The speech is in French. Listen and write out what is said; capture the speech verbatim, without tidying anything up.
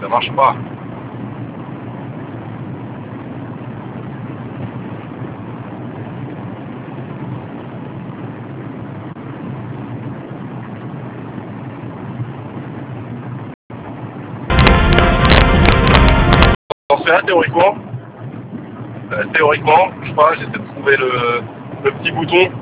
Ça marche pas. J'en sais rien théoriquement. Euh, théoriquement, je sais pas, j'essaie de trouver le, le petit bouton.